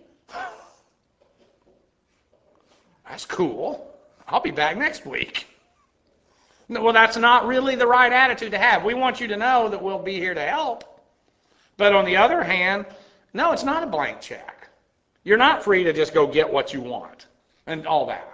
That's cool. I'll be back next week. Well, that's not really the right attitude to have. We want you to know that we'll be here to help. But on the other hand, no, it's not a blank check. You're not free to just go get what you want and all that.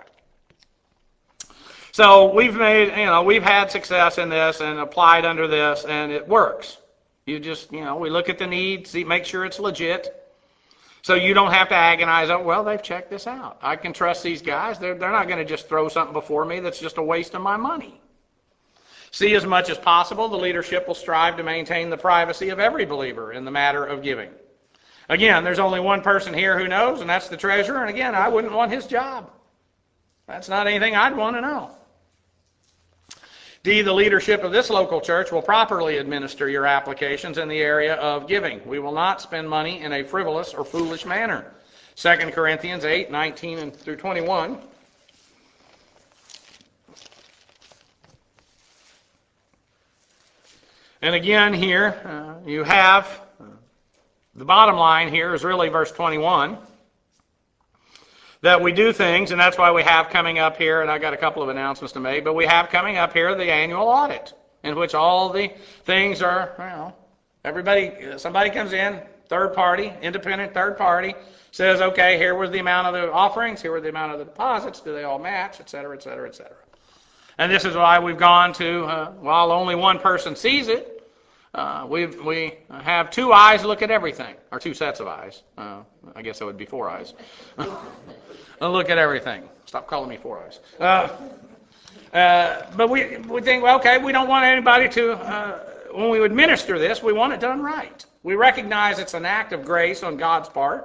So we've made, you know, we've had success in this and applied under this, and it works. You just, you know, we look at the need, see, make sure it's legit. So you don't have to agonize, oh, well, they've checked this out. I can trust these guys. They're, they're not going to just throw something before me that's just a waste of my money. See, as much as possible, the leadership will strive to maintain the privacy of every believer in the matter of giving. Again, there's only one person here who knows, and that's the treasurer. And again, I wouldn't want his job. That's not anything I'd want to know. D, the leadership of this local church will properly administer your applications in the area of giving. We will not spend money in a frivolous or foolish manner. Second Corinthians eight, nineteen and through twenty-one. And again here, uh, you have, uh, the bottom line here is really verse twenty-one. that we do things, and that's why we have coming up here, and I got a couple of announcements to make, but we have coming up here the annual audit, in which all the things are, you know, everybody, somebody comes in, third party, independent third party, says, okay, here was the amount of the offerings, here were the amount of the deposits, do they all match, et cetera, et cetera, et cetera. And this is why we've gone to, uh, while only one person sees it, uh, we we have two eyes look at everything, or two sets of eyes. Uh, I guess that would be four eyes. Look at everything. Stop calling me four eyes. Uh, uh, but we we think, well, okay, we don't want anybody to, uh, when we administer this, we want it done right. We recognize it's an act of grace on God's part.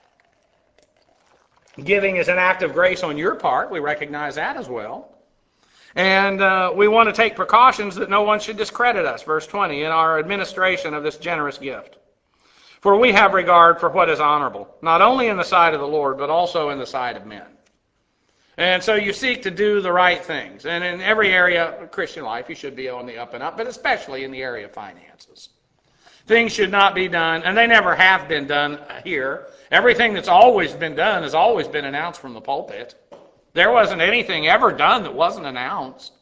Giving is an act of grace on your part. We recognize that as well. And uh, we want to take precautions that no one should discredit us, verse twenty, in our administration of this generous gift. For we have regard for what is honorable, not only in the sight of the Lord, but also in the sight of men. And so you seek to do the right things. And in every area of Christian life, you should be on the up and up, but especially in the area of finances. Things should not be done, and they never have been done here. Everything that's always been done has always been announced from the pulpit. There wasn't anything ever done that wasn't announced.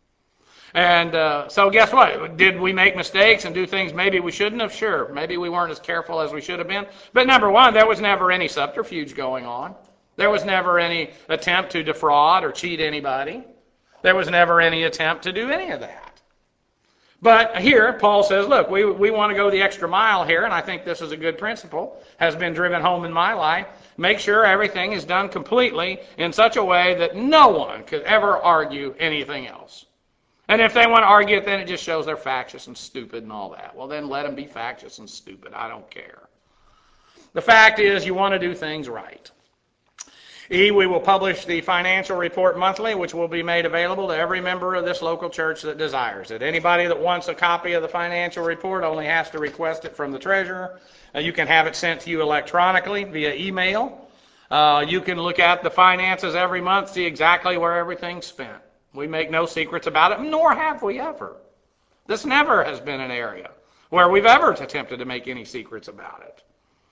And uh, so guess what? Did we make mistakes and do things maybe we shouldn't have? Sure. Maybe we weren't as careful as we should have been. But number one, there was never any subterfuge going on. There was never any attempt to defraud or cheat anybody. There was never any attempt to do any of that. But here, Paul says, look, we, we want to go the extra mile here, and I think this is a good principle, has been driven home in my life. Make sure everything is done completely in such a way that no one could ever argue anything else. And if they want to argue it, then it just shows they're factious and stupid and all that. Well, then let them be factious and stupid. I don't care. The fact is, you want to do things right. E, we will publish the financial report monthly, which will be made available to every member of this local church that desires it. Anybody that wants a copy of the financial report only has to request it from the treasurer. Uh, you can have it sent to you electronically via email. Uh, you can look at the finances every month, see exactly where everything's spent. We make no secrets about it, nor have we ever. This never has been an area where we've ever attempted to make any secrets about it.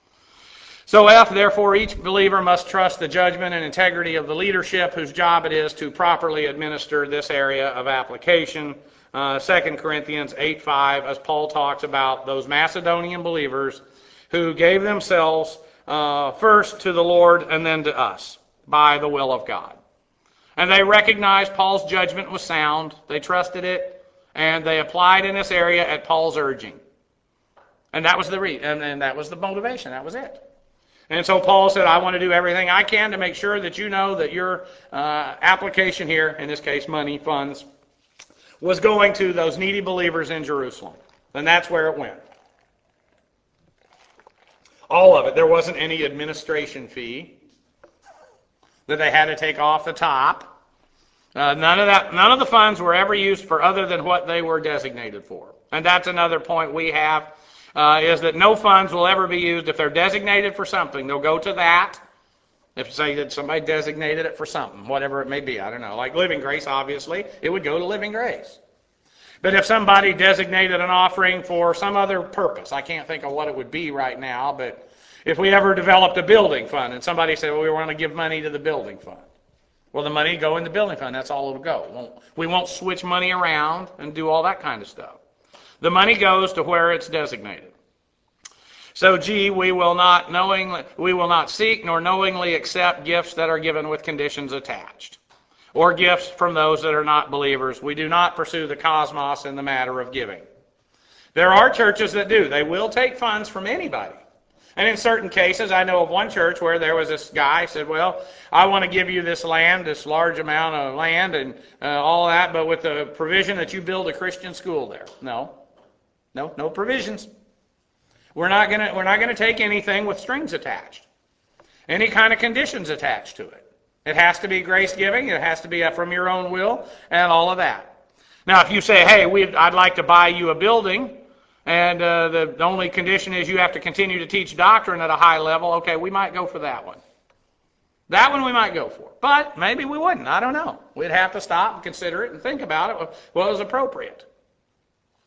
So F, therefore, each believer must trust the judgment and integrity of the leadership whose job it is to properly administer this area of application. Uh, Second Corinthians eight five, as Paul talks about those Macedonian believers who gave themselves uh, first to the Lord and then to us by the will of God. And they recognized Paul's judgment was sound, they trusted it, and they applied in this area at Paul's urging. And that was the re- and, and that was the motivation, that was it. And so Paul said, I want to do everything I can to make sure that you know that your uh, application here, in this case money, funds, was going to those needy believers in Jerusalem. And that's where it went. All of it. There wasn't any administration fee that they had to take off the top. Uh, none of that. None of the funds were ever used for other than what they were designated for. And that's another point we have. Uh, is that no funds will ever be used. If they're designated for something, they'll go to that. If say that somebody designated it for something, whatever it may be, I don't know. Like Living Grace, obviously, it would go to Living Grace. But if somebody designated an offering for some other purpose, I can't think of what it would be right now, but if we ever developed a building fund and somebody said, well, we want to give money to the building fund. Well, the money go in the building fund. That's all it'll go. We won't, we won't switch money around and do all that kind of stuff. The money goes to where it's designated. So, G, we will not knowingly, we will not seek nor knowingly accept gifts that are given with conditions attached, or gifts from those that are not believers. We do not pursue the cosmos in the matter of giving. There are churches that do. They will take funds from anybody. And in certain cases, I know of one church where there was this guy said, well, I want to give you this land, this large amount of land and uh, all that, but with the provision that you build a Christian school there. No. No, no provisions. We're not going to we're not going to take anything with strings attached. Any kind of conditions attached to it. It has to be grace giving, it has to be from your own will, and all of that. Now, if you say, hey, we'd, I'd like to buy you a building, and uh, the, the only condition is you have to continue to teach doctrine at a high level, okay, we might go for that one. That one we might go for. But maybe we wouldn't. I don't know. We'd have to stop and consider it and think about it, what was appropriate.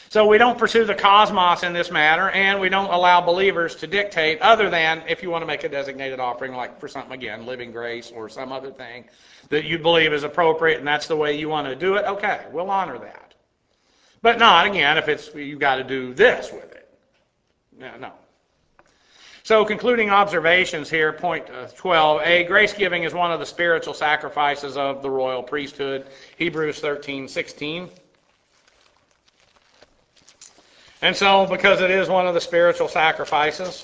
So we don't pursue the cosmos in this matter, and we don't allow believers to dictate, other than if you want to make a designated offering, like for something, again, living grace or some other thing that you believe is appropriate, and that's the way you want to do it, okay, we'll honor that. But not, again, if it's you've got to do this with it. No, no. So concluding observations here, point twelve. A, grace giving is one of the spiritual sacrifices of the royal priesthood. Hebrews thirteen sixteen. And so, because it is one of the spiritual sacrifices,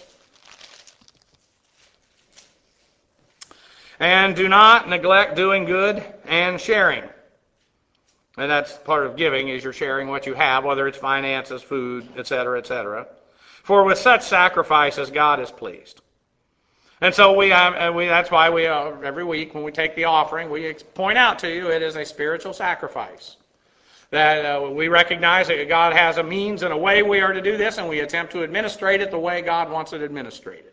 and do not neglect doing good and sharing. And that's part of giving, is you're sharing what you have, whether it's finances, food, et cetera, et cetera. For with such sacrifices, God is pleased. And so we have, and we, that's why we, uh, every week when we take the offering, we point out to you it is a spiritual sacrifice. That uh, we recognize that God has a means and a way we are to do this, and we attempt to administrate it the way God wants it administrated.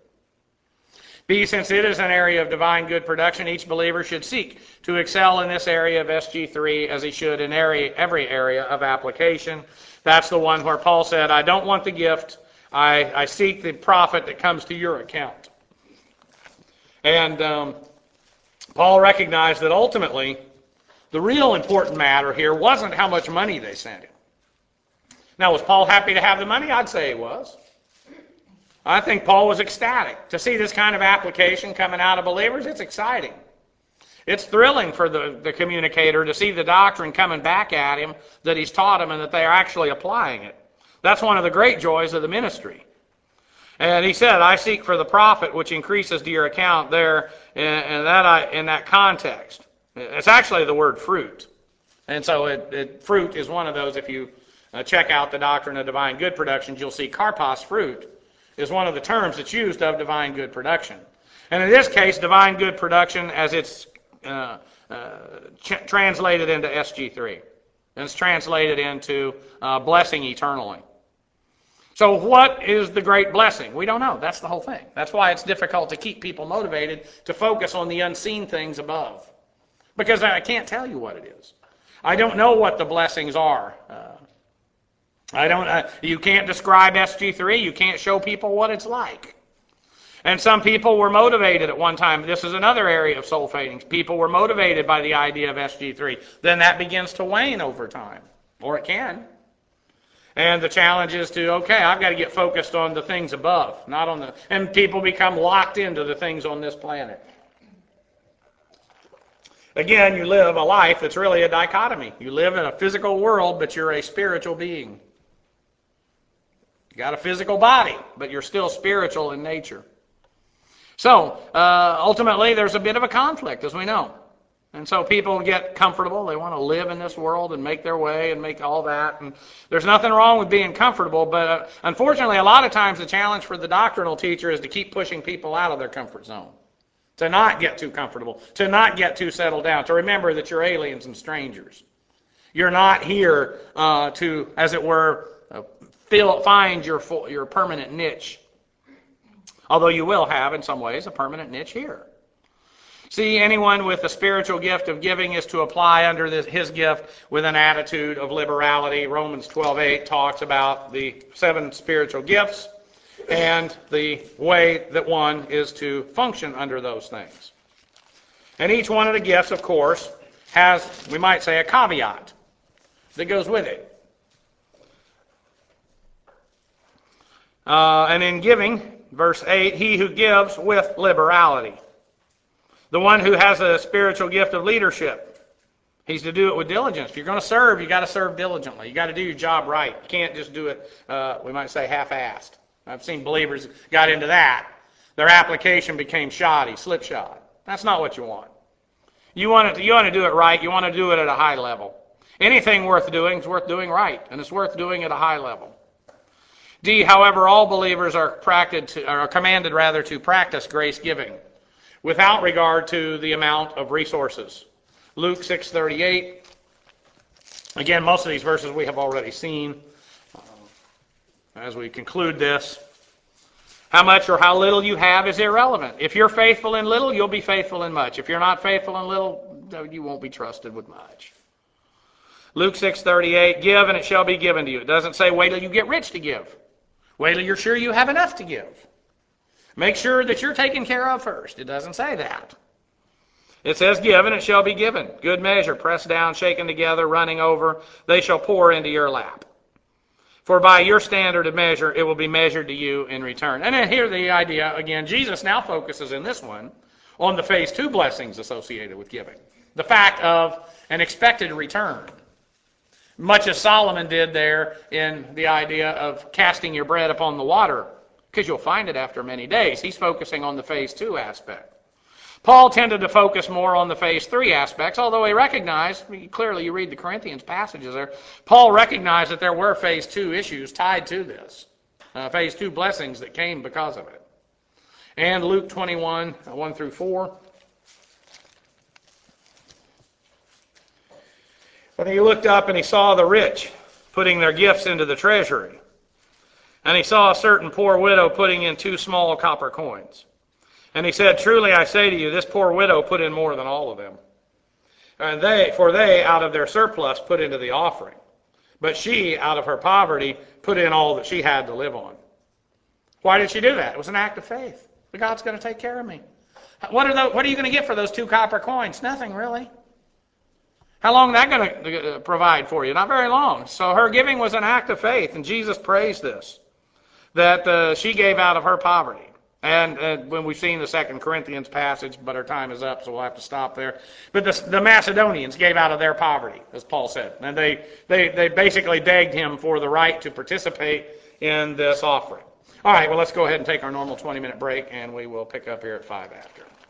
B, since it is an area of divine good production, each believer should seek to excel in this area of S G three as he should in area, every area of application. That's the one where Paul said, I don't want the gift, I, I seek the profit that comes to your account. And um, Paul recognized that ultimately, the real important matter here wasn't how much money they sent him. Now, was Paul happy to have the money? I'd say he was. I think Paul was ecstatic. To see this kind of application coming out of believers, it's exciting. It's thrilling for the, the communicator to see the doctrine coming back at him that he's taught him and that they are actually applying it. That's one of the great joys of the ministry. And he said, I seek for the profit which increases to your account there in, in, that, in that context. It's actually the word fruit. And so it, it, fruit is one of those, if you uh, check out the doctrine of divine good productions, you'll see karpos, fruit, is one of the terms that's used of divine good production. And in this case, divine good production as it's uh, uh, ch- translated into S G three. And it's translated into uh, blessing eternally. So what is the great blessing? We don't know. That's the whole thing. That's why it's difficult to keep people motivated to focus on the unseen things above. Because I can't tell you what it is. I don't know what the blessings are. Uh, I don't. Uh, you can't describe S G three. You can't show people what it's like. And some people were motivated at one time. This is another area of soul fading. People were motivated by the idea of S G three. Then that begins to wane over time. Or it can. And the challenge is to, okay, I've got to get focused on the things above, not on the... And people become locked into the things on this planet. Again, you live a life that's really a dichotomy. You live in a physical world, but you're a spiritual being. You got a physical body, but you're still spiritual in nature. So, uh, ultimately, there's a bit of a conflict, as we know. And so people get comfortable. They want to live in this world and make their way and make all that. And there's nothing wrong with being comfortable, but uh, unfortunately, a lot of times the challenge for the doctrinal teacher is to keep pushing people out of their comfort zone. To not get too comfortable, to not get too settled down, to remember that you're aliens and strangers. You're not here uh, to, as it were, uh, fill, find your full, your permanent niche. Although you will have, in some ways, a permanent niche here. See, anyone with the spiritual gift of giving is to apply under this, his gift with an attitude of liberality. Romans twelve eight talks about the seven spiritual gifts and the way that one is to function under those things. And each one of the gifts, of course, has, we might say, a caveat that goes with it. Uh, and in giving, verse eight, he who gives with liberality. The one who has a spiritual gift of leadership, he's to do it with diligence. If you're going to serve, you got to serve diligently. You got to do your job right. You can't just do it, uh, we might say, half-assed. I've seen believers got into that. Their application became shoddy, slipshod. That's not what you want. You want to, you want to do it right. You want to do it at a high level. Anything worth doing is worth doing right, and it's worth doing at a high level. D, however, all believers are, to, are commanded rather to practice grace giving without regard to the amount of resources. Luke six thirty-eight. Again, most of these verses we have already seen. As we conclude this, how much or how little you have is irrelevant. If you're faithful in little, you'll be faithful in much. If you're not faithful in little, you won't be trusted with much. Luke six thirty-eight, give and it shall be given to you. It doesn't say wait till you get rich to give. Wait till you're sure you have enough to give. Make sure that you're taken care of first. It doesn't say that. It says give and it shall be given. Good measure, pressed down, shaken together, running over, they shall pour into your lap. For by your standard of measure, it will be measured to you in return. And then here the idea, again, Jesus now focuses in this one on the phase two blessings associated with giving. The fact of an expected return. Much as Solomon did there in the idea of casting your bread upon the water, because you'll find it after many days. He's focusing on the phase two aspect. Paul tended to focus more on the phase three aspects, although he recognized, clearly you read the Corinthians passages there, Paul recognized that there were phase two issues tied to this, uh, phase two blessings that came because of it. And Luke twenty-one, one through four. And he looked up and he saw the rich putting their gifts into the treasury. And he saw a certain poor widow putting in two small copper coins. And he said, truly I say to you, this poor widow put in more than all of them. And they, for they, out of their surplus, put into the offering. But she, out of her poverty, put in all that she had to live on. Why did she do that? It was an act of faith. God's going to take care of me. What are, the, what are you going to get for those two copper coins? Nothing, really. How long is that going to provide for you? Not very long. So her giving was an act of faith, and Jesus praised this, that uh, she gave out of her poverty. And uh, when we've seen the Second Corinthians passage, but our time is up, so we'll have to stop there. But the, the Macedonians gave out of their poverty, as Paul said. And they, they, they basically begged him for the right to participate in this offering. All right, well, let's go ahead and take our normal twenty-minute break, and we will pick up here at five after.